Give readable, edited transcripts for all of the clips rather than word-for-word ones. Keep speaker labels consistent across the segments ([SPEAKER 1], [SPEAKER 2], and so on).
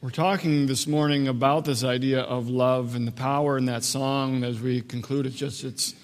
[SPEAKER 1] We're talking this morning about this idea of love and the power in that song. As we conclude, it's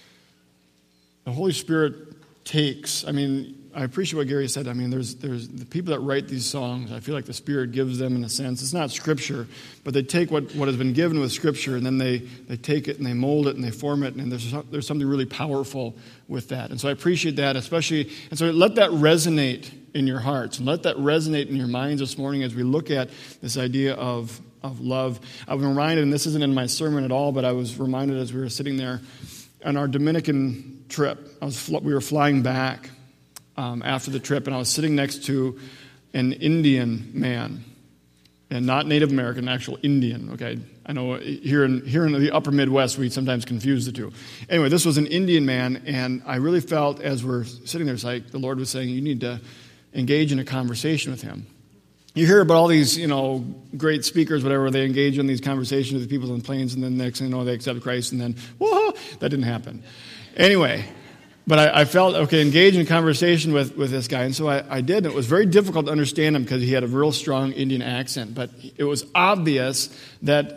[SPEAKER 1] the Holy Spirit takes. I appreciate what Gary said. There's the people that write these songs. I feel like the Spirit gives them, in a sense. It's not Scripture, but they take what has been given with Scripture, and then they take it and they mold it and they form it, and there's something really powerful with that. And so I appreciate that, especially. And so let that resonate in your hearts, and let that resonate in your minds this morning as we look at this idea of love. I've been reminded, and this isn't in my sermon at all, but I was reminded as we were sitting there on our Dominican trip. We were flying back after the trip, and I was sitting next to an Indian man, and not Native American, actual Indian. Okay, I know here in the upper Midwest we sometimes confuse the two. Anyway, this was an Indian man, and I really felt as we're sitting there, it's like the Lord was saying, you need to engage in a conversation with him. You hear about all these, great speakers, whatever, they engage in these conversations with people on planes, and then next thing you know, they accept Christ, and then, whoa, that didn't happen. Anyway, but I felt, engage in conversation with this guy, and so I did, and it was very difficult to understand him because he had a real strong Indian accent, but it was obvious that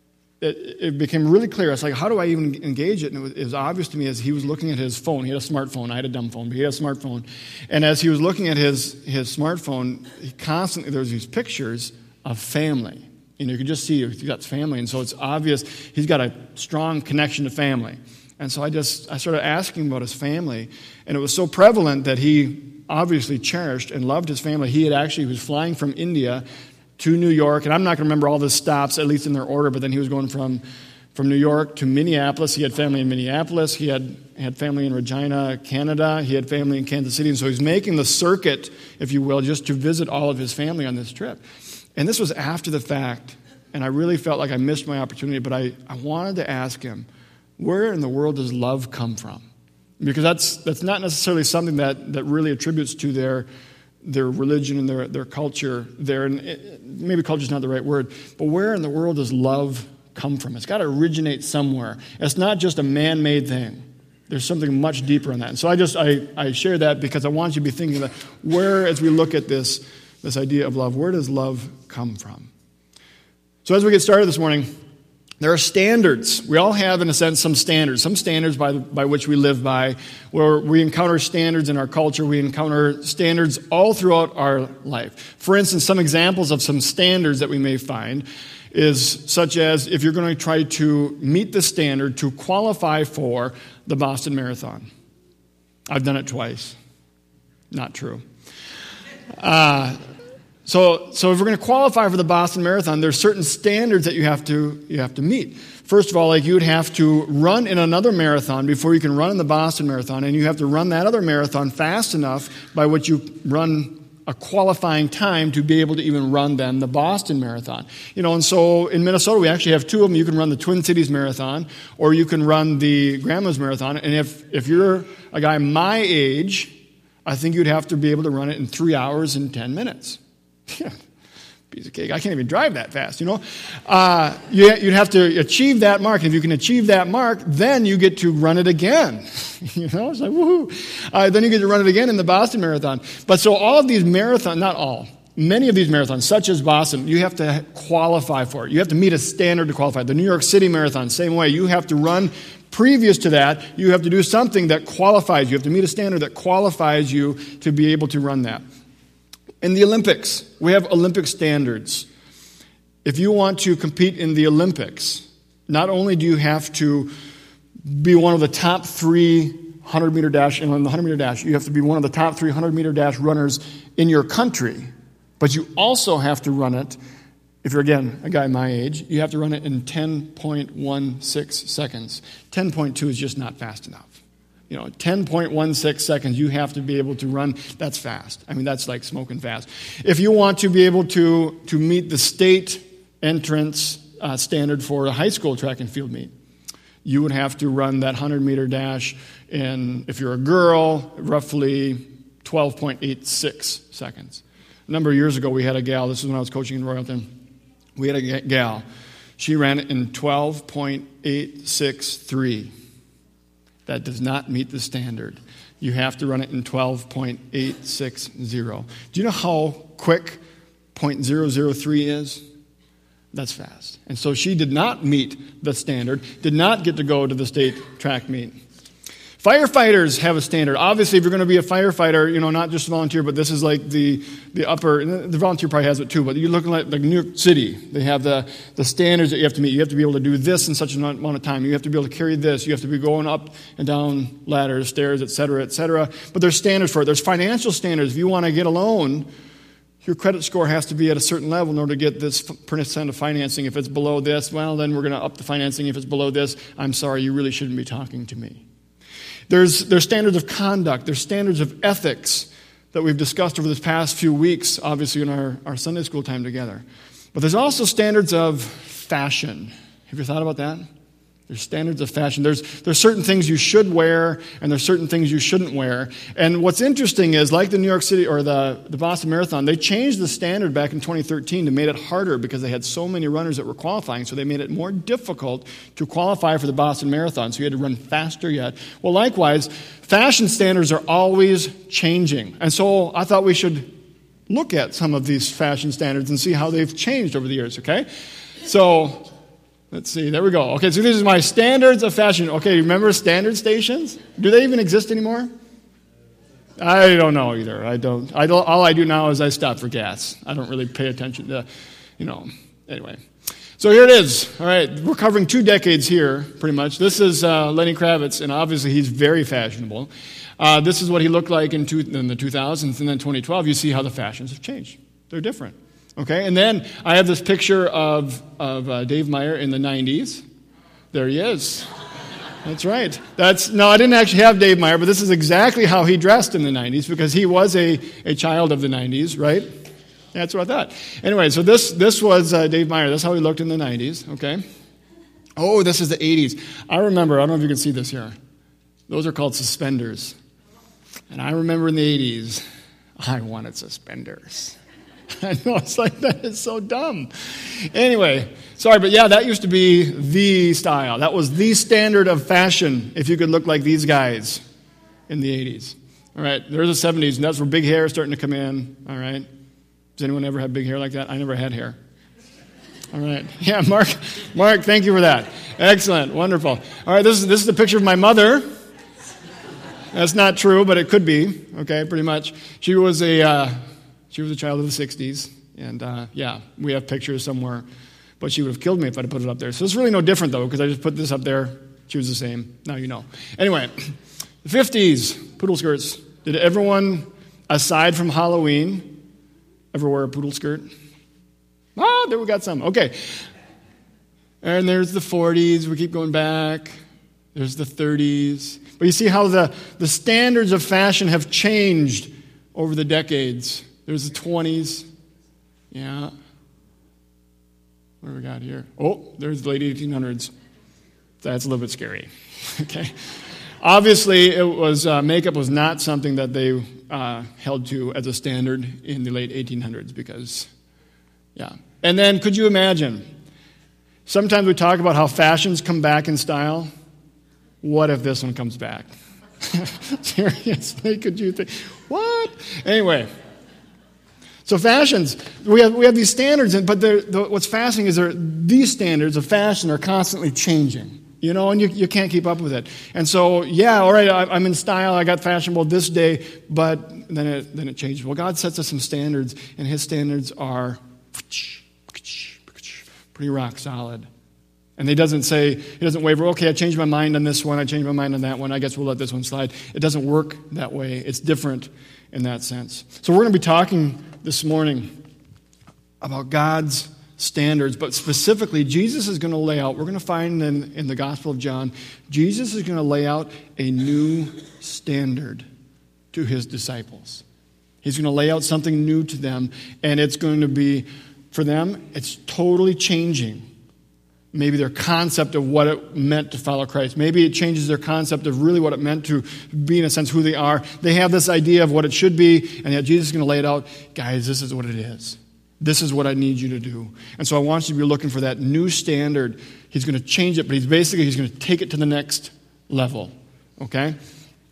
[SPEAKER 1] it became really clear. I was like, how do I even engage it? And it was obvious to me as he was looking at his phone. He had a smartphone. I had a dumb phone, but he had a smartphone. And as he was looking at his smartphone, there was these pictures of family. You could just see he's got family, and so it's obvious he's got a strong connection to family. And so I started asking about his family, and it was so prevalent that he obviously cherished and loved his family. He was flying from India to New York, and I'm not going to remember all the stops, at least in their order, but then he was going from New York to Minneapolis. He had family in Minneapolis. He had family in Regina, Canada. He had family in Kansas City, and so he's making the circuit, if you will, just to visit all of his family on this trip. And this was after the fact, and I really felt like I missed my opportunity, but I wanted to ask him, where in the world does love come from? Because that's not necessarily something that really attributes to their religion and their culture there. And maybe culture is not the right word, but where in the world does love come from? It's got to originate somewhere. It's not just a man-made thing. There's something much deeper in that. And so I share that because I want you to be thinking that where, as we look at this idea of love, where does love come from? So as we get started this morning, there are standards. We all have, in a sense, some standards by which we live by, where we encounter standards in our culture. We encounter standards all throughout our life. For instance, some examples of some standards that we may find is such as if you're going to try to meet the standard to qualify for the Boston Marathon. I've done it twice. Not true. So if we're going to qualify for the Boston Marathon, there's certain standards that you have to meet. First of all, you would have to run in another marathon before you can run in the Boston Marathon, and you have to run that other marathon fast enough by which you run a qualifying time to be able to even run then the Boston Marathon. And so in Minnesota we actually have two of them. You can run the Twin Cities Marathon, or you can run the Grandma's Marathon. And if you're a guy my age, I think you'd have to be able to run it in 3 hours and 10 minutes. Piece of cake. I can't even drive that fast, You'd have to achieve that mark. And if you can achieve that mark, then you get to run it again. It's like, woohoo. Then you get to run it again in the Boston Marathon. But so all of these marathons, not all, many of these marathons, such as Boston, you have to qualify for it. You have to meet a standard to qualify. The New York City Marathon, same way. You have to run previous to that. You have to do something that qualifies you. You have to meet a standard that qualifies you to be able to run that. In the Olympics, we have Olympic standards. If you want to compete in the Olympics, not only do you have to be one of the top 300-meter dash, and on the 100-meter dash, you have to be one of the top 300-meter dash runners in your country, but you also have to run it, if you're, again, a guy my age, you have to run it in 10.16 seconds. 10.2 is just not fast enough. 10.16 seconds, you have to be able to run. That's fast. That's like smoking fast. If you want to be able to meet the state entrance standard for a high school track and field meet, you would have to run that 100-meter dash in, if you're a girl, roughly 12.86 seconds. A number of years ago, we had a gal, this is when I was coaching in Royalton, we had a gal. She ran it in 12.863. That does not meet the standard. You have to run it in 12.860. Do you know how quick .003 is? That's fast. And so she did not meet the standard, did not get to go to the state track meet. Firefighters have a standard. Obviously, if you're going to be a firefighter, not just volunteer, but this is like the upper, the volunteer probably has it too, but you're looking at like New York City. They have the standards that you have to meet. You have to be able to do this in such an amount of time. You have to be able to carry this. You have to be going up and down ladders, stairs, et cetera, et cetera. But there's standards for it. There's financial standards. If you want to get a loan, your credit score has to be at a certain level in order to get this percent of financing. If it's below this, well, then we're going to up the financing. If it's below this, I'm sorry, you really shouldn't be talking to me. There's standards of conduct. There's standards of ethics that we've discussed over this past few weeks, obviously in our Sunday school time together. But there's also standards of fashion. Have you thought about that? There's standards of fashion. There's certain things you should wear, and there's certain things you shouldn't wear. And what's interesting is, like the New York City or the Boston Marathon, they changed the standard back in 2013 to make it harder because they had so many runners that were qualifying, so they made it more difficult to qualify for the Boston Marathon, so you had to run faster yet. Well, likewise, fashion standards are always changing. And so I thought we should look at some of these fashion standards and see how they've changed over the years, okay? So let's see, there we go. Okay, so this is my standards of fashion. Okay, remember standard stations? Do they even exist anymore? I don't know either. All I do now is I stop for gas. I don't really pay attention to, anyway. So here it is. All right, we're covering 2 decades here, pretty much. This is Lenny Kravitz, and obviously he's very fashionable. This is what he looked like in the 2000s, and then 2012. You see how the fashions have changed. They're different. Okay, and then I have this picture of Dave Meyer in the 90s. There he is. That's right. No, I didn't actually have Dave Meyer, but this is exactly how he dressed in the 90s because he was a child of the 90s, right? That's what I thought. Anyway, so this was Dave Meyer. That's how he looked in the 90s, okay? Oh, this is the 80s. I remember, I don't know if you can see this here. Those are called suspenders. And I remember in the 80s, I wanted suspenders. I know, it's like, that is so dumb. Anyway, sorry, but yeah, that used to be the style. That was the standard of fashion, if you could look like these guys in the 80s. All right, there's the 70s, and that's where big hair is starting to come in. All right. Does anyone ever have big hair like that? I never had hair. All right. Yeah, Mark, thank you for that. Excellent, wonderful. All right, this is the picture of my mother. That's not true, but it could be, okay, pretty much. She was a child of the 60s, and yeah, we have pictures somewhere, but she would have killed me if I'd have put it up there. So it's really no different, though, because I just put this up there. She was the same. Now you know. Anyway, the 50s, poodle skirts. Did everyone, aside from Halloween, ever wear a poodle skirt? Ah, there we got some. Okay. And there's the 40s. We keep going back. There's the 30s. But you see how the standards of fashion have changed over the decades. There's the 20s. Yeah. What do we got here? Oh, there's the late 1800s. That's a little bit scary. Okay. Obviously, it was makeup was not something that they held to as a standard in the late 1800s because, yeah. And then, could you imagine? Sometimes we talk about how fashions come back in style. What if this one comes back? Seriously, could you think? What? Anyway. So fashions, we have these standards, but what's fascinating is these standards of fashion are constantly changing. And you can't keep up with it. And so, yeah, all right, I'm in style, I got fashionable this day, but then it changes. Well, God sets us some standards, and His standards are pretty rock solid. And He doesn't waver, okay, I changed my mind on this one, I changed my mind on that one, I guess we'll let this one slide. It doesn't work that way. It's different in that sense. So we're going to be talking this morning about God's standards, but specifically, Jesus is going to lay out, we're going to find in the Gospel of John, Jesus is going to lay out a new standard to His disciples. He's going to lay out something new to them, and it's going to be, for them, it's totally changing. Maybe their concept of what it meant to follow Christ. Maybe it changes their concept of really what it meant to be, in a sense, who they are. They have this idea of what it should be, and yet Jesus is going to lay it out. Guys, this is what it is. This is what I need you to do. And so I want you to be looking for that new standard. He's going to change it, but he's going to take it to the next level. Okay?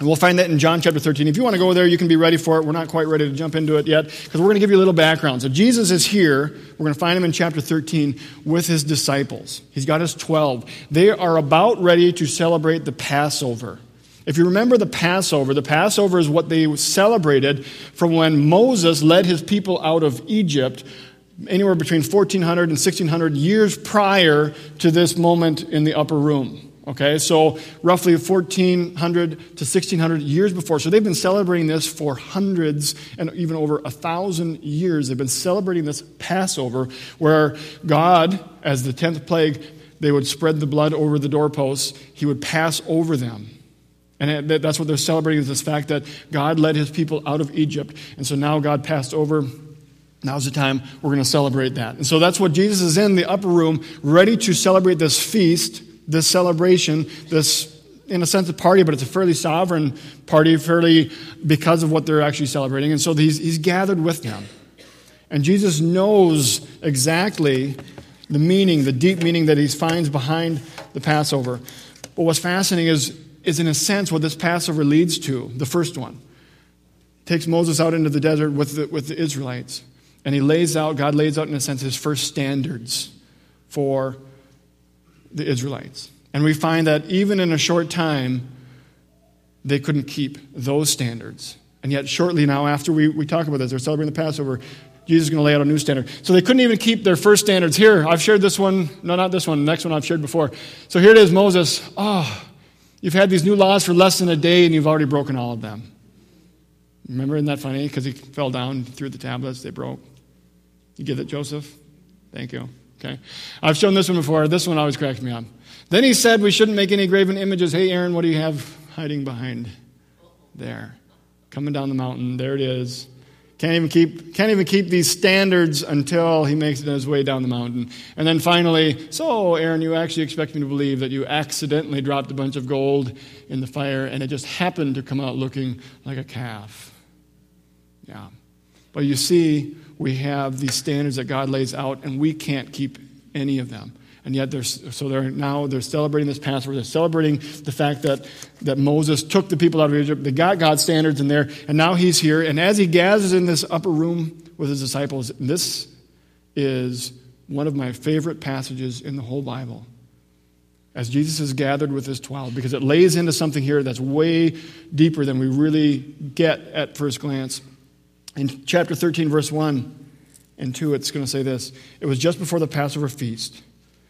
[SPEAKER 1] And we'll find that in John chapter 13. If you want to go there, you can be ready for it. We're not quite ready to jump into it yet because we're going to give you a little background. So Jesus is here. We're going to find him in chapter 13 with his disciples. He's got his 12. They are about ready to celebrate the Passover. If you remember the Passover is what they celebrated from when Moses led his people out of Egypt anywhere between 1400 and 1600 years prior to this moment in the upper room. Okay, so roughly 1400 to 1600 years before. So they've been celebrating this for hundreds and even over 1,000 years. They've been celebrating this Passover where God, as the 10th plague, they would spread the blood over the doorposts. He would pass over them. And that's what they're celebrating, is this fact that God led his people out of Egypt. And so now God passed over. Now's the time we're going to celebrate that. And so that's what Jesus is in the upper room, ready to celebrate this feast, this celebration, this, in a sense, a party, but it's a fairly sovereign party, fairly because of what they're actually celebrating. And so he's gathered with them. And Jesus knows exactly the meaning, the deep meaning that he finds behind the Passover. But what's fascinating is in a sense what this Passover leads to, the first one. It takes Moses out into the desert with the Israelites. And God lays out, in a sense, his first standards for the Israelites. And we find that even in a short time, they couldn't keep those standards. And yet shortly now, after we talk about this, they're celebrating the Passover, Jesus is going to lay out a new standard. So they couldn't even keep their first standards. Here, I've shared this one. No, not this one. The next one I've shared before. So here it is, Moses. You've had these new laws for less than a day, and you've already broken all of them. Remember, isn't that funny? Because he fell down through the tablets, they broke. You get it, Joseph? Thank you. Okay. I've shown this one before. This one always cracks me up. Then he said we shouldn't make any graven images. Hey, Aaron, what do you have hiding behind there? Coming down the mountain. There it is. Can't even keep these standards until he makes it his way down the mountain. And then finally, so, Aaron, you actually expect me to believe that you accidentally dropped a bunch of gold in the fire and it just happened to come out looking like a calf. Yeah. But you see, we have these standards that God lays out, and we can't keep any of them. And yet they're celebrating this Passover. They're celebrating the fact that Moses took the people out of Egypt. They got God's standards in there, and now he's here. And as he gathers in this upper room with his disciples, this is one of my favorite passages in the whole Bible. As Jesus is gathered with his 12, because it lays into something here that's way deeper than we really get at first glance. In chapter 13, verse 1 and 2, it's going to say this. It was just before the Passover feast.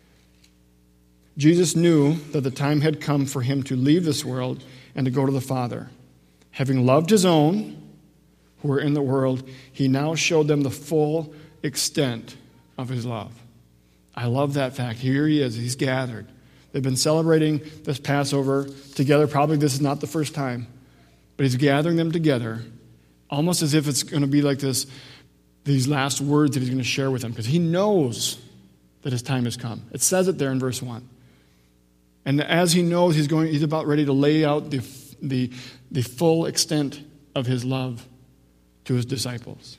[SPEAKER 1] Jesus knew that the time had come for him to leave this world and to go to the Father. Having loved his own who were in the world, he now showed them the full extent of his love. I love that fact. Here he is. He's gathered. They've been celebrating this Passover together. Probably this is not the first time. But he's gathering them together, almost as if it's going to be like these last words that he's going to share with them, because he knows that his time has come. It says it there in verse 1. And as he knows, he's about ready to lay out the full extent of his love to his disciples.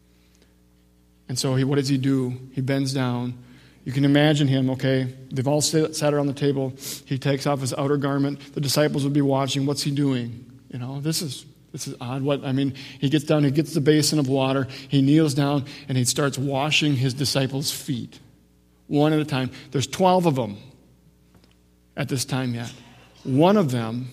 [SPEAKER 1] And so what does he do? He bends down. You can imagine him, okay? They've all sat around the table. He takes off his outer garment. The disciples would be watching. What's he doing? You know, this is odd. He gets down, he gets the basin of water, he kneels down, and he starts washing his disciples' feet, one at a time. There's 12 of them at this time yet. One of them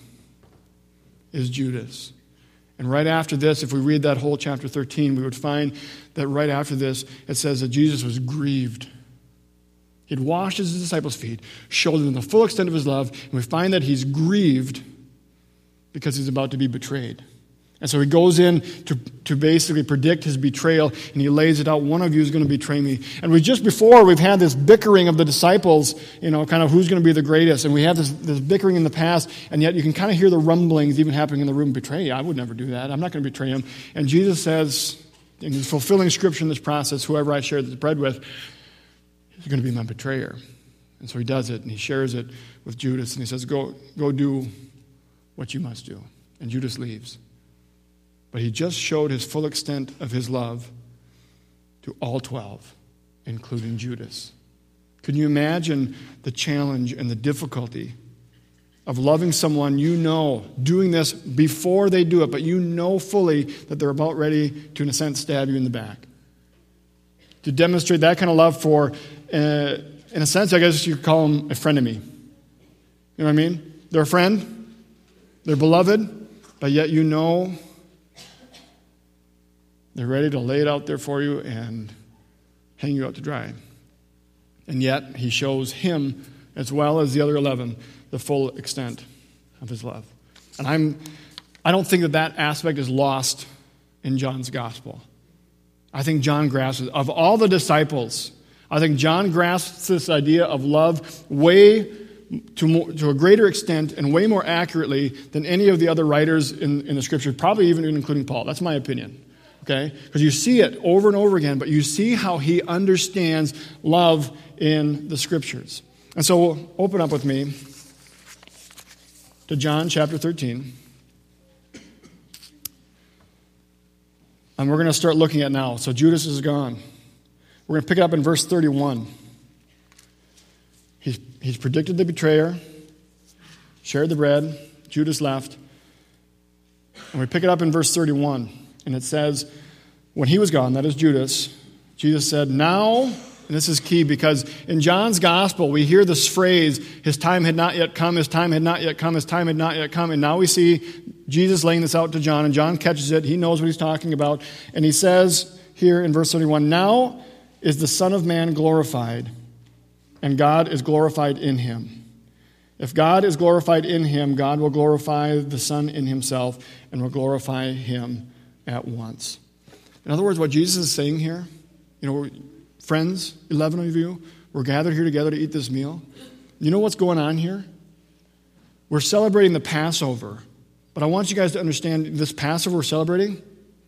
[SPEAKER 1] is Judas. And right after this, if we read that whole chapter 13, we would find that right after this, it says that Jesus was grieved. He'd washed his disciples' feet, showed them the full extent of his love, and we find that he's grieved because he's about to be betrayed. And so he goes in to basically predict his betrayal, and he lays it out. One of you is going to betray me. And we've had this bickering of the disciples, kind of who's going to be the greatest. And we have this bickering in the past, and yet you can kind of hear the rumblings even happening in the room. Betray you? I would never do that. I'm not going to betray him. And Jesus says, and he's fulfilling Scripture in this process, whoever I share the bread with is going to be my betrayer. And so he does it, and he shares it with Judas, and he says, go do what you must do. And Judas leaves. But he just showed his full extent of his love to all 12, including Judas. Can you imagine the challenge and the difficulty of loving someone, you know, doing this before they do it, but you know fully that they're about ready to, in a sense, stab you in the back. To demonstrate that kind of love for, in a sense, I guess you could call them a frenemy. You know what I mean? They're a friend, they're beloved, but yet you know they're ready to lay it out there for you and hang you out to dry. And yet, he shows him, as well as the other 11, the full extent of his love. And I don't think that aspect is lost in John's gospel. I think John grasps it. Of all the disciples, I think John grasps this idea of love way to a greater extent and way more accurately than any of the other writers in the Scripture, probably even including Paul. That's my opinion. Okay? Because you see it over and over again, but you see how he understands love in the Scriptures. And so open up with me to John chapter 13. And we're going to start looking at now. So Judas is gone. We're going to pick it up in verse 31. He's predicted the betrayer, shared the bread, Judas left. And we pick it up in verse 31. And it says, when he was gone, that is Judas, Jesus said, now, and this is key because in John's gospel, we hear this phrase, his time had not yet come, his time had not yet come, his time had not yet come. And now we see Jesus laying this out to John, and John catches it. He knows what he's talking about. And he says here in verse 31, now is the Son of Man glorified, and God is glorified in him. If God is glorified in him, God will glorify the Son in himself and will glorify him at once. In other words, what Jesus is saying here, friends, 11 of you, we're gathered here together to eat this meal. You know what's going on here? We're celebrating the Passover. But I want you guys to understand this Passover we're celebrating,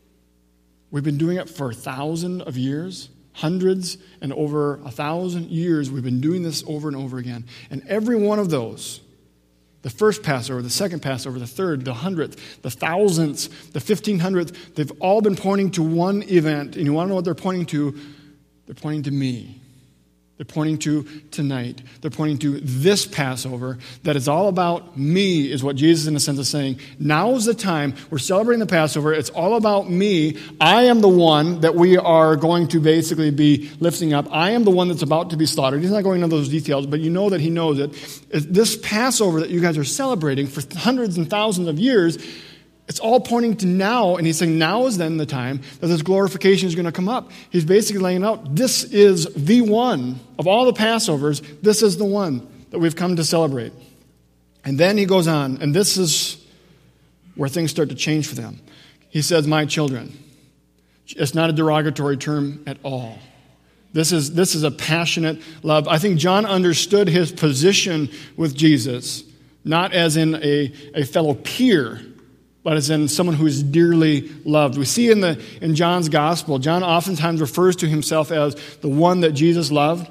[SPEAKER 1] we've been doing it for 1,000 of years, hundreds and over 1,000 years. We've been doing this over and over again. And every one of those, the first Passover, the second Passover, the third, the 100th, the 1,000th, the 1,500th, they've all been pointing to one event. And you want to know what they're pointing to? They're pointing to me. They're pointing to tonight. They're pointing to this Passover that is all about me, is what Jesus in a sense is saying. Now is the time. We're celebrating the Passover. It's all about me. I am the one that we are going to basically be lifting up. I am the one that's about to be slaughtered. He's not going into those details, but you know that he knows it. This Passover that you guys are celebrating for hundreds and thousands of years, it's all pointing to now, and he's saying now is then the time that this glorification is going to come up. He's basically laying out, this is the one of all the Passovers, this is the one that we've come to celebrate. And then he goes on, and this is where things start to change for them. He says, my children. It's not a derogatory term at all. This is a passionate love. I think John understood his position with Jesus, not as in a fellow peer, but as in someone who is dearly loved. We see in John's gospel, John oftentimes refers to himself as the one that Jesus loved.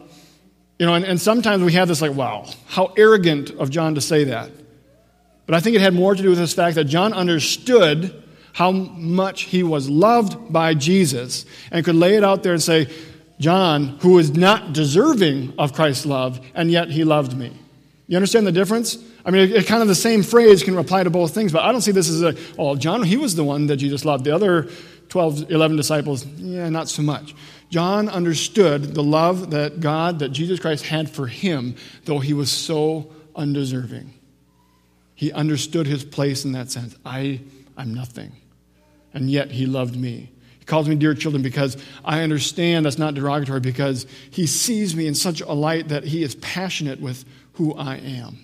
[SPEAKER 1] And sometimes we have this like, wow, how arrogant of John to say that. But I think it had more to do with this fact that John understood how much he was loved by Jesus and could lay it out there and say, John, who is not deserving of Christ's love, and yet he loved me. You understand the difference? I mean, it kind of the same phrase can apply to both things, but I don't see this as John, he was the one that Jesus loved. The other 11 disciples, not so much. John understood the love that Jesus Christ had for him, though he was so undeserving. He understood his place in that sense. I'm nothing, and yet he loved me. He calls me dear children because I understand that's not derogatory, because he sees me in such a light that he is passionate with who I am.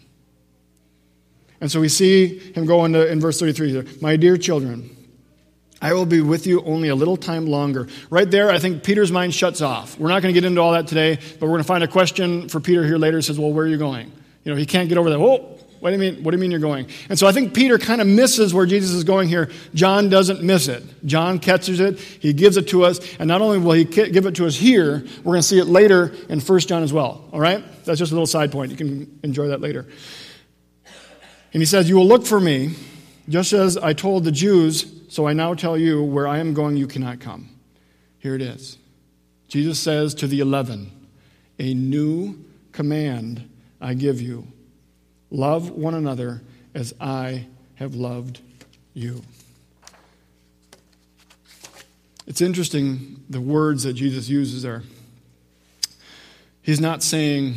[SPEAKER 1] And so we see him go in verse 33, my dear children, I will be with you only a little time longer. Right there, I think Peter's mind shuts off. We're not going to get into all that today, but we're going to find a question for Peter here later. It says, well, where are you going? He can't get over that. Whoa, what do you mean? What do you mean you're going? And so I think Peter kind of misses where Jesus is going here. John doesn't miss it. John catches it. He gives it to us. And not only will he give it to us here, we're going to see it later in 1 John as well. All right? That's just a little side point. You can enjoy that later. And he says, you will look for me, just as I told the Jews, so I now tell you, where I am going, you cannot come. Here it is. Jesus says to the 11, a new command I give you, Love one another as I have loved you. It's interesting, the words that Jesus uses are, he's not saying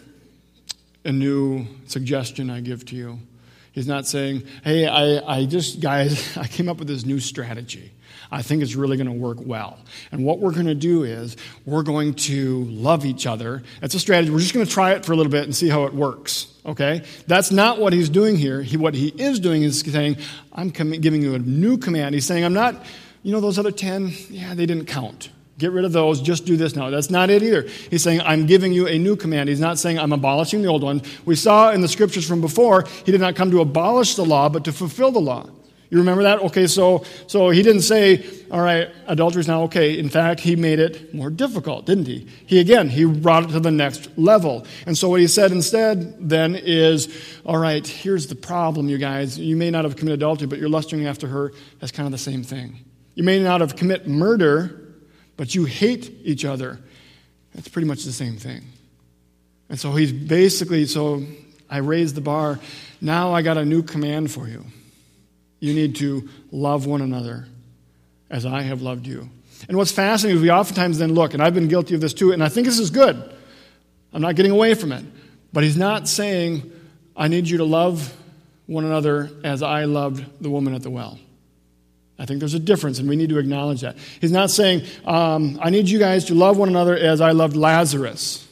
[SPEAKER 1] a new suggestion I give to you. He's not saying, hey, guys, I came up with this new strategy. I think it's really going to work well. And what we're going to do is we're going to love each other. That's a strategy. We're just going to try it for a little bit and see how it works. Okay? That's not what he's doing here. What he is doing is saying, I'm giving you a new command. He's saying, I'm not, those other 10, they didn't count. Get rid of those. Just do this now. That's not it either. He's saying, I'm giving you a new command. He's not saying, I'm abolishing the old one. We saw in the scriptures from before, he did not come to abolish the law, but to fulfill the law. You remember that? Okay, so he didn't say, all right, adultery is now okay. In fact, he made it more difficult, didn't he? He brought it to the next level. And so what he said instead then is, all right, here's the problem, you guys. You may not have committed adultery, but you're lusting after her. That's kind of the same thing. You may not have committed murder, but you hate each other. That's pretty much the same thing. And so he's basically, I raised the bar. Now I got a new command for you. You need to love one another as I have loved you. And what's fascinating is we oftentimes then look, and I've been guilty of this too, and I think this is good. I'm not getting away from it. But he's not saying, I need you to love one another as I loved the woman at the well. I think there's a difference, and we need to acknowledge that. He's not saying, I need you guys to love one another as I loved Lazarus.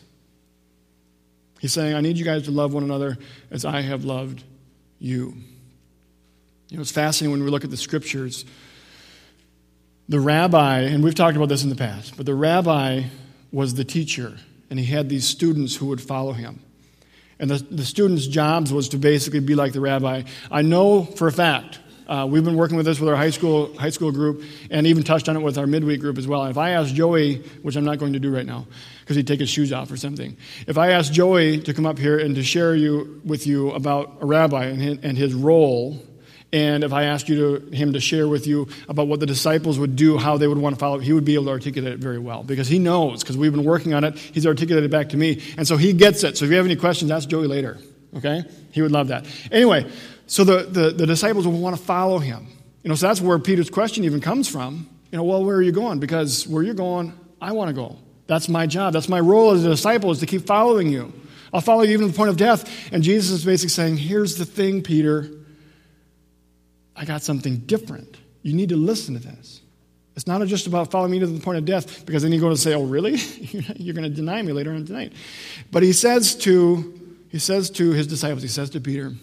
[SPEAKER 1] He's saying, I need you guys to love one another as I have loved you. It's fascinating when we look at the scriptures. The rabbi, and we've talked about this in the past, but the rabbi was the teacher, and he had these students who would follow him. And the students' jobs was to basically be like the rabbi. I know for a fact, we've been working with this with our high school group, and even touched on it with our midweek group as well. And if I ask Joey, which I'm not going to do right now, because he'd take his shoes off or something. If I ask Joey to come up here and to share with you about a rabbi and his role, and if I asked him to share with you about what the disciples would do, how they would want to follow, he would be able to articulate it very well. Because he knows, because we've been working on it, he's articulated it back to me. And so he gets it. So if you have any questions, ask Joey later. Okay? He would love that. Anyway, so the disciples will want to follow him. So that's where Peter's question even comes from. Well, where are you going? Because where you're going, I want to go. That's my job. That's my role as a disciple, is to keep following you. I'll follow you even to the point of death. And Jesus is basically saying, here's the thing, Peter. I got something different. You need to listen to this. It's not just about following me to the point of death, because then you go to say, oh, really? You're going to deny me later on tonight. But he says to his disciples, he says to Peter,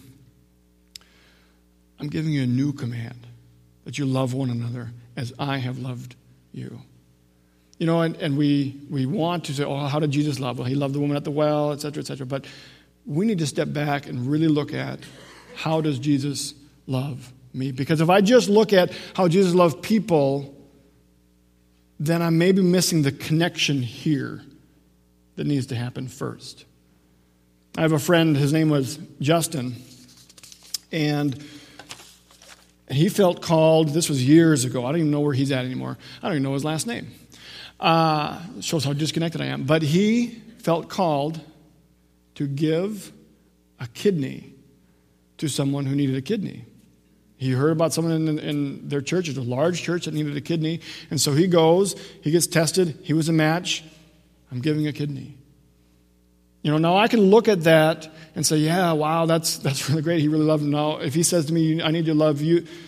[SPEAKER 1] I'm giving you a new command, that you love one another as I have loved you. And we want to say, oh, how did Jesus love? Well, he loved the woman at the well, et cetera, et cetera. But we need to step back and really look at, how does Jesus love me? Because if I just look at how Jesus loved people, then I'm maybe missing the connection here that needs to happen first. I have a friend, his name was Justin, and he felt called, this was years ago, I don't even know where he's at anymore, I don't even know his last name. Shows how disconnected I am. But he felt called to give a kidney to someone who needed a kidney. He heard about someone in their church. It's a large church that needed a kidney. And so he goes, he gets tested. He was a match. I'm giving a kidney. Now I can look at that and say, yeah, wow, that's really great. He really loved him. Now, if he says to me, I need you to love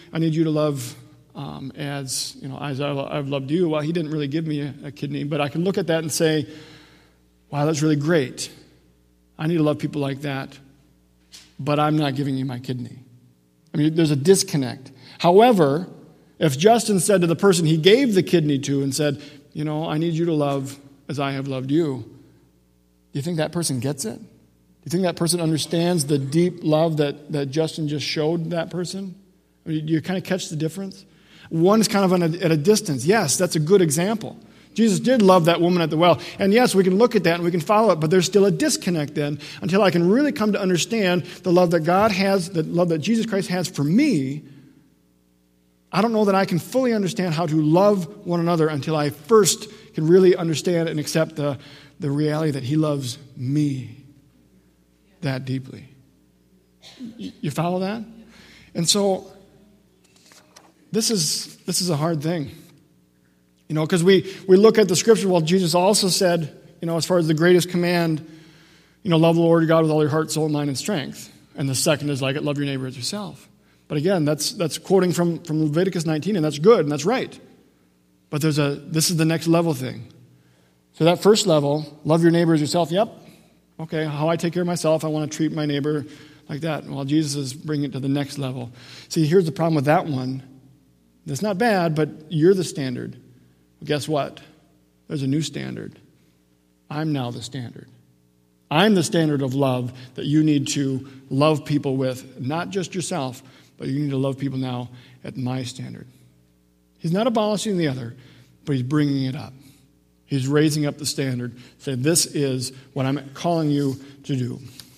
[SPEAKER 1] as I've loved you. Well, he didn't really give me a kidney. But I can look at that and say, wow, that's really great. I need to love people like that. But I'm not giving you my kidney. There's a disconnect. However, if Justin said to the person he gave the kidney to and said, I need you to love as I have loved you, do you think that person gets it? Do you think that person understands the deep love that Justin just showed that person? Do you kind of catch the difference? One is kind of at a distance. Yes, that's a good example. Jesus did love that woman at the well. And yes, we can look at that and we can follow it, but there's still a disconnect then until I can really come to understand the love that God has, the love that Jesus Christ has for me. I don't know that I can fully understand how to love one another until I first can really understand and accept the reality that he loves me that deeply. You follow that? And so this is a hard thing. Because we look at the scripture, well, Jesus also said, as far as the greatest command, love the Lord your God with all your heart, soul, mind, and strength. And the second is like it, love your neighbor as yourself. But again, that's quoting from Leviticus 19, and that's good, and that's right. But this is the next level thing. So that first level, love your neighbor as yourself, yep. Okay, how I take care of myself, I want to treat my neighbor like that. Well, Jesus is bringing it to the next level. See, here's the problem with that one. That's not bad, but you're the standard. Well, guess what? There's a new standard. I'm now the standard. I'm the standard of love that you need to love people with, not just yourself, but you need to love people now at my standard. He's not abolishing the other, but he's bringing it up. He's raising up the standard, saying, this is what I'm calling you to do.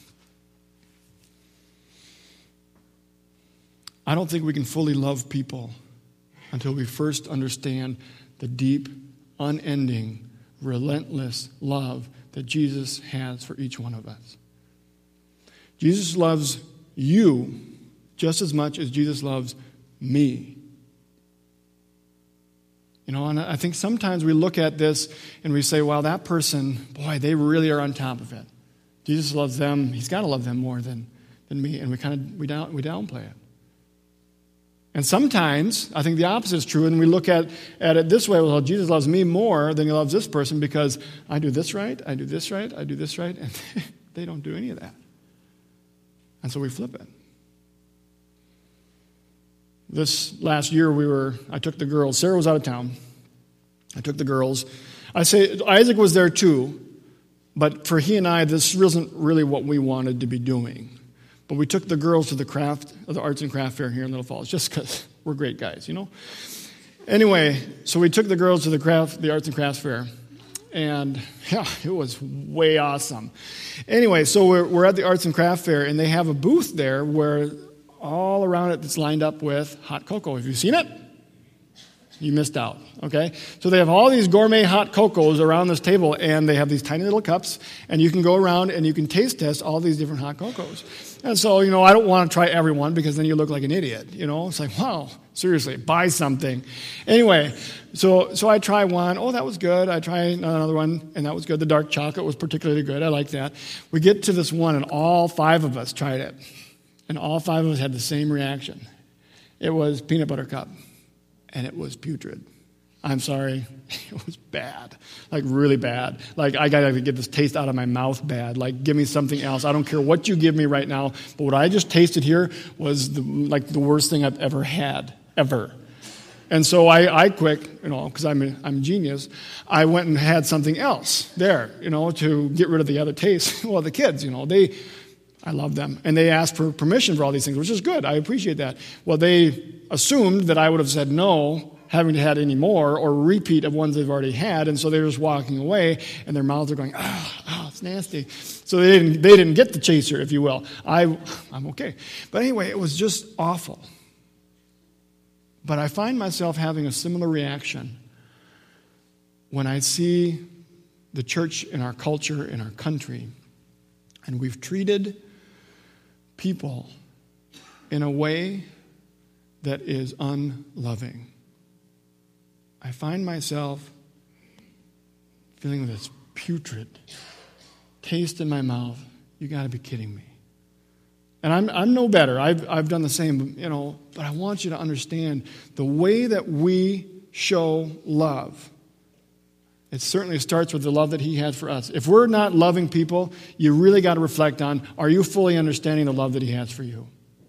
[SPEAKER 1] I don't think we can fully love people until we first understand the deep, unending, relentless love that Jesus has for each one of us. Jesus loves you just as much as Jesus loves me. And I think sometimes we look at this and we say, well, that person, boy, they really are on top of it. Jesus loves them. He's got to love them more than me. And we downplay it. And sometimes I think the opposite is true, and we look at it this way, well, Jesus loves me more than he loves this person because I do this right, I do this right, I do this right, and they don't do any of that. And so we flip it. This last year I took the girls. Sarah was out of town. I took the girls. Isaac was there too, but for he and I, this wasn't really what we wanted to be doing. But we took the girls to the arts and craft fair here in Little Falls, just because we're great guys, Anyway, so we took the girls to the arts and crafts fair, and yeah, it was way awesome. Anyway, so we're at the arts and craft fair, and they have a booth there where all around it it's lined up with hot cocoa. Have you seen it? You missed out, okay? So they have all these gourmet hot cocos around this table, and they have these tiny little cups, and you can go around and you can taste test all these different hot cocos. And so, I don't want to try everyone because then you look like an idiot, It's like, wow, seriously, buy something. Anyway, so I try one. Oh, that was good. I try another one, and that was good. The dark chocolate was particularly good. I like that. We get to this one, and all 5 of us tried it. And all 5 of us had the same reaction. It was peanut butter cup. And it was putrid. I'm sorry. It was bad. Like, really bad. Like, I got to get this taste out of my mouth bad. Like, give me something else. I don't care what you give me right now. But what I just tasted here was the worst thing I've ever had. Ever. And so I quick, because I'm a genius, I went and had something else there, to get rid of the other taste. Well, the kids, I love them. And they asked for permission for all these things, which is good. I appreciate that. Well, they assumed that I would have said no, having to had any more, or a repeat of ones they've already had, and so they were just walking away, and their mouths are going, it's nasty. So they didn't get the chaser, if you will. I'm okay. But anyway, it was just awful. But I find myself having a similar reaction when I see the church in our culture, in our country, and we've treated people in a way that is unloving. I find myself feeling this putrid taste in my mouth. You got to be kidding me. And I'm no better. I've done the same, but I want you to understand the way that we show love. It certainly starts with the love that he had for us. If we're not loving people, you really got to reflect on, are you fully understanding the love that he has for you?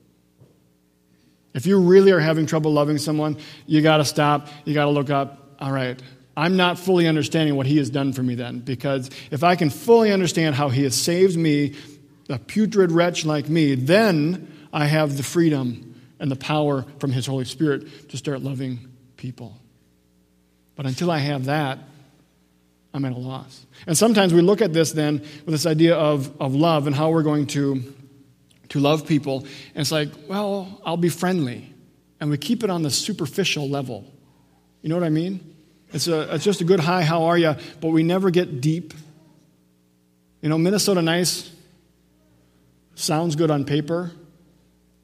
[SPEAKER 1] If you really are having trouble loving someone, you got to stop. You got to look up. All right, I'm not fully understanding what he has done for me then, because if I can fully understand how he has saved me, a putrid wretch like me, then I have the freedom and the power from his Holy Spirit to start loving people. But until I have that, I'm at a loss. And sometimes we look at this then with this idea of love and how we're going to love people. And it's like, well, I'll be friendly. And we keep it on the superficial level. You know what I mean? It's just a good hi, how are you? But we never get deep. Minnesota nice sounds good on paper,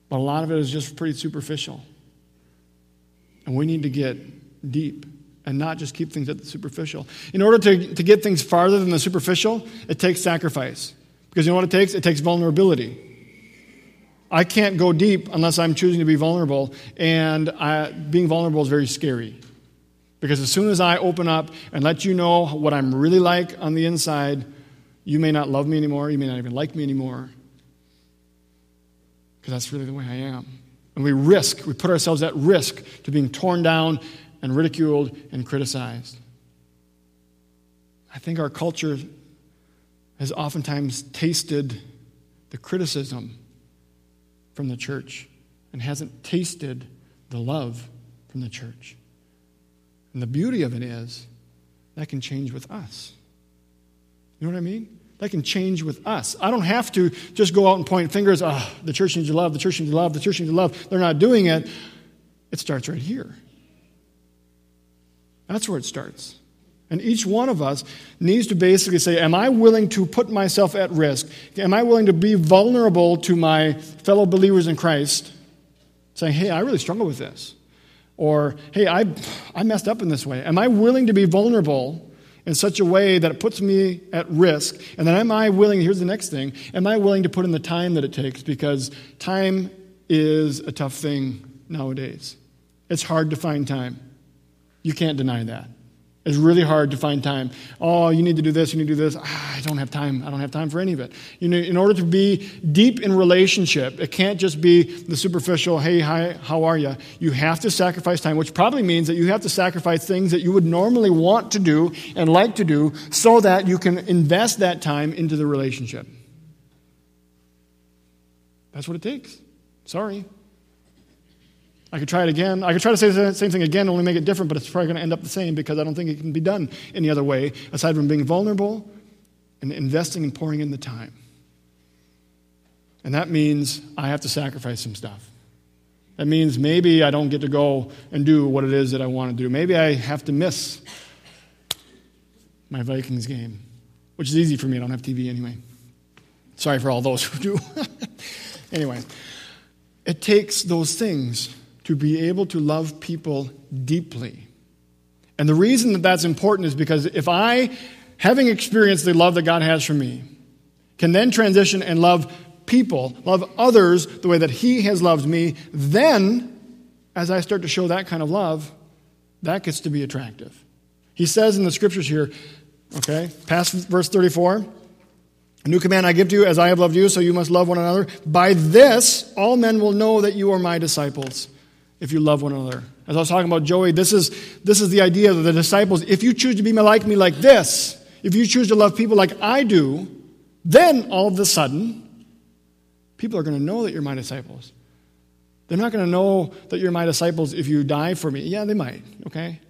[SPEAKER 1] But a lot of it is just pretty superficial. And we need to get deep and not just keep things at the superficial. In order to get things farther than the superficial, it takes sacrifice. Because you know what it takes? It takes vulnerability. I can't go deep unless I'm choosing to be vulnerable, and being vulnerable is very scary. Because as soon as I open up and let you know what I'm really like on the inside, you may not love me anymore, you may not even like me anymore. Because that's really the way I am. And we put ourselves at risk to being torn down and ridiculed and criticized. I think our culture has oftentimes tasted the criticism from the church and hasn't tasted the love from the church. And the beauty of it is that can change with us. You know what I mean? That can change with us. I don't have to just go out and point fingers, the church needs to love, the church needs to love, the church needs to love. They're not doing it. It starts right here. That's where it starts. And each one of us needs to basically say, am I willing to put myself at risk? Am I willing to be vulnerable to my fellow believers in Christ? Saying, hey, I really struggle with this. Or, hey, I messed up in this way. Am I willing to be vulnerable in such a way that it puts me at risk? And then am I willing, here's the next thing, am I willing to put in the time that it takes? Because time is a tough thing nowadays. It's hard to find time. You can't deny that. It's really hard to find time. Oh, you need to do this, you need to do this. I don't have time. I don't have time for any of it. You know, in order to be deep in relationship, it can't just be the superficial, hey, hi, how are you? You have to sacrifice time, which probably means that you have to sacrifice things that you would normally want to do and like to do so that you can invest that time into the relationship. That's what it takes. Sorry. I could try it again. I could try to say the same thing again, only make it different, but it's probably going to end up the same because I don't think it can be done any other way aside from being vulnerable and investing and pouring in the time. And that means I have to sacrifice some stuff. That means maybe I don't get to go and do what it is that I want to do. Maybe I have to miss my Vikings game, which is easy for me. I don't have TV anyway. Sorry for all those who do. Anyway, it takes those things to be able to love people deeply. And the reason that that's important is because if I, having experienced the love that God has for me, can then transition and love people, love others the way that He has loved me, then, as I start to show that kind of love, that gets to be attractive. He says in the scriptures here, okay, past verse 34, a new command I give to you, as I have loved you, so you must love one another. By this, all men will know that you are my disciples, if you love one another. As I was talking about Joey, this is the idea of the disciples. If you choose to be like me like this, if you choose to love people like I do, then all of a sudden, people are going to know that you're my disciples. They're not going to know that you're my disciples if you die for me. Yeah, they might, okay?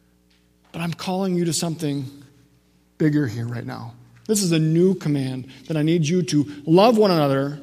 [SPEAKER 1] But I'm calling you to something bigger here right now. This is a new command that I need you to love one another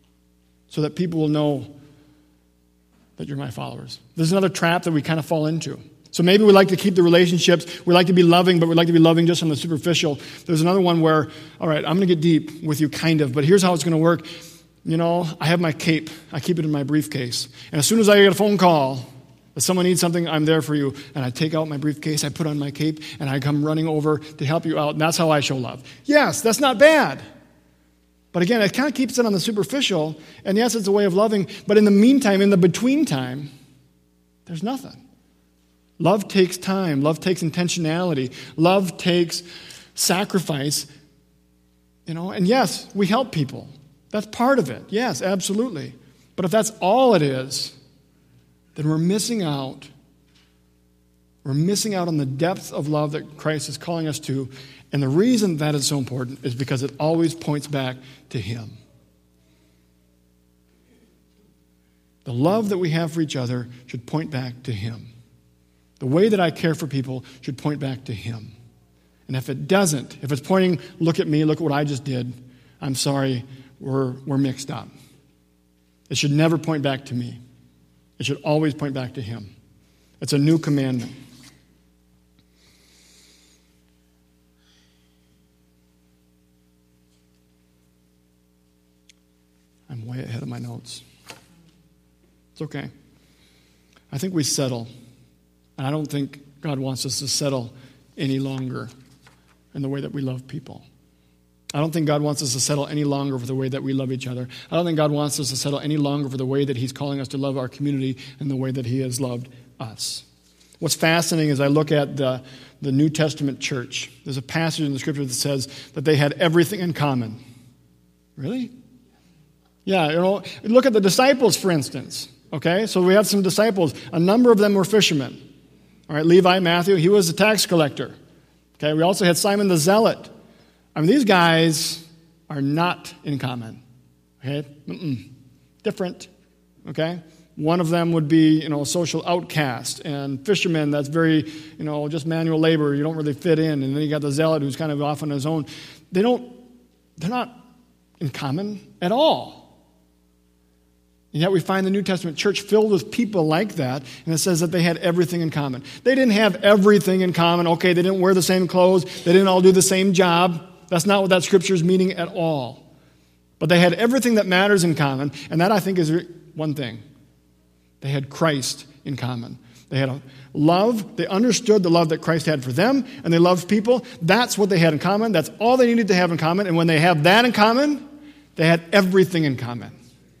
[SPEAKER 1] so that people will know that you're my followers. This is another trap that we kind of fall into. So maybe we like to keep the relationships, we like to be loving, but we like to be loving just on the superficial. There's another one where, all right, I'm going to get deep with you kind of, but here's how it's going to work. You know, I have my cape. I keep it in my briefcase. And as soon as I get a phone call that someone needs something, I'm there for you. And I take out my briefcase, I put on my cape, and I come running over to help you out. And that's how I show love. Yes, that's not bad. But again, it kind of keeps it on the superficial. And yes, it's a way of loving. But in the meantime, in the between time, there's nothing. Love takes time. Love takes intentionality. Love takes sacrifice. You know, and yes, we help people. That's part of it. Yes, absolutely. But if that's all it is, then we're missing out. We're missing out on the depth of love that Christ is calling us to. And the reason that is so important is because it always points back to Him. The love that we have for each other should point back to Him. The way that I care for people should point back to Him. And if it doesn't, if it's pointing, look at me, look at what I just did, I'm sorry, we're mixed up. It should never point back to me. It should always point back to Him. It's a new commandment. I'm way ahead of my notes. It's okay. I think we settle. And I don't think God wants us to settle any longer in the way that we love people. I don't think God wants us to settle any longer for the way that we love each other. I don't think God wants us to settle any longer for the way that he's calling us to love our community and the way that he has loved us. What's fascinating is I look at the New Testament church. There's a passage in the scripture that says that they had everything in common. Really? Yeah, look at the disciples, for instance. Okay, so we have some disciples. A number of them were fishermen. All right, Levi, Matthew, he was a tax collector. Okay, we also had Simon the Zealot. I mean, these guys are not in common. Okay, different. Okay, one of them would be, a social outcast, and fisherman that's very, just manual labor. You don't really fit in, and then you got the zealot who's kind of off on his own. They're not in common at all. And yet we find the New Testament church filled with people like that, and it says that they had everything in common. They didn't have everything in common. Okay, they didn't wear the same clothes. They didn't all do the same job. That's not what that scripture is meaning at all. But they had everything that matters in common, and that, I think, is one thing. They had Christ in common. They had a love. They understood the love that Christ had for them, and they loved people. That's what they had in common. That's all they needed to have in common. And when they have that in common, they had everything in common.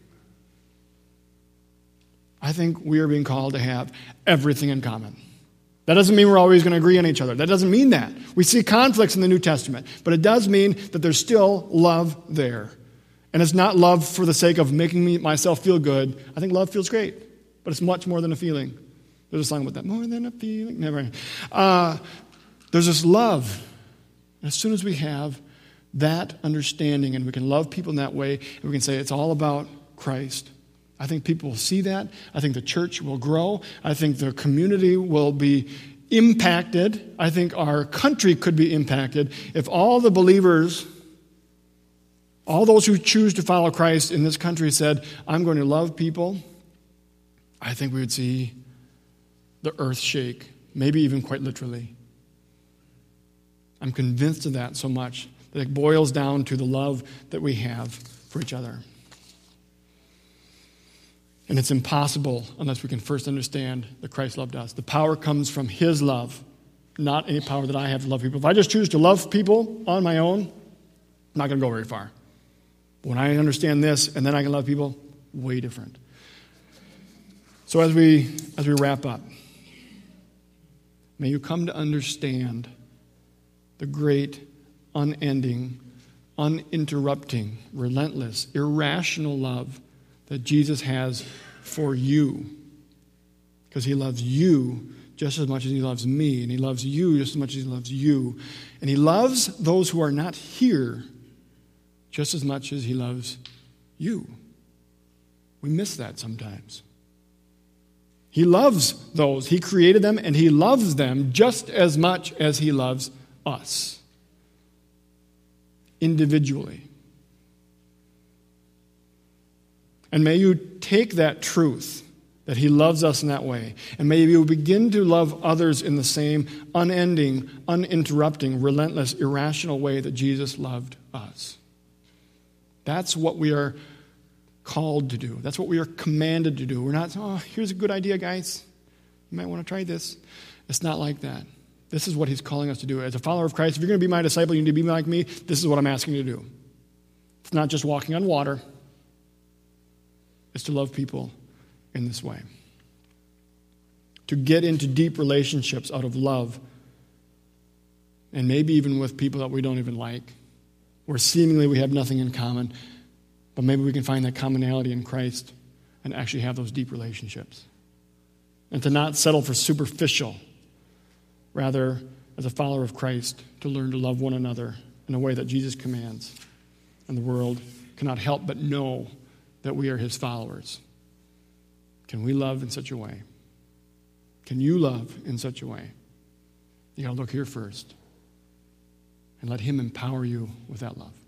[SPEAKER 1] I think we are being called to have everything in common. That doesn't mean we're always going to agree on each other. That doesn't mean that. We see conflicts in the New Testament, but it does mean that there's still love there. And it's not love for the sake of making myself feel good. I think love feels great, but it's much more than a feeling. There's a song about that. More than a feeling. Never. There's this love. And as soon as we have that understanding and we can love people in that way, and we can say it's all about Christ, I think people will see that. I think the church will grow. I think the community will be impacted. I think our country could be impacted if all the believers, all those who choose to follow Christ in this country said, I'm going to love people. I think we would see the earth shake, maybe even quite literally. I'm convinced of that so much that it boils down to the love that we have for each other. And it's impossible unless we can first understand that Christ loved us. The power comes from his love, not any power that I have to love people. If I just choose to love people on my own, I'm not going to go very far. But when I understand this and then I can love people, way different. So as we wrap up, may you come to understand the great, unending, uninterrupting, relentless, irrational love that Jesus has for you. Because he loves you just as much as he loves me, and he loves you just as much as he loves you. And he loves those who are not here just as much as he loves you. We miss that sometimes. He loves those. He created them, and he loves them just as much as he loves us. Individually. And may you take that truth, that he loves us in that way, and may you begin to love others in the same unending, uninterrupting, relentless, irrational way that Jesus loved us. That's what we are called to do. That's what we are commanded to do. We're not, here's a good idea, guys. You might want to try this. It's not like that. This is what he's calling us to do. As a follower of Christ, if you're going to be my disciple, you need to be like me. This is what I'm asking you to do. It's not just walking on water. It's to love people in this way. To get into deep relationships out of love, and maybe even with people that we don't even like, where seemingly we have nothing in common, but maybe we can find that commonality in Christ and actually have those deep relationships. And to not settle for superficial, rather, as a follower of Christ, to learn to love one another in a way that Jesus commands. And the world cannot help but know that we are his followers. Can we love in such a way? Can you love in such a way? You got to look here first and let him empower you with that love.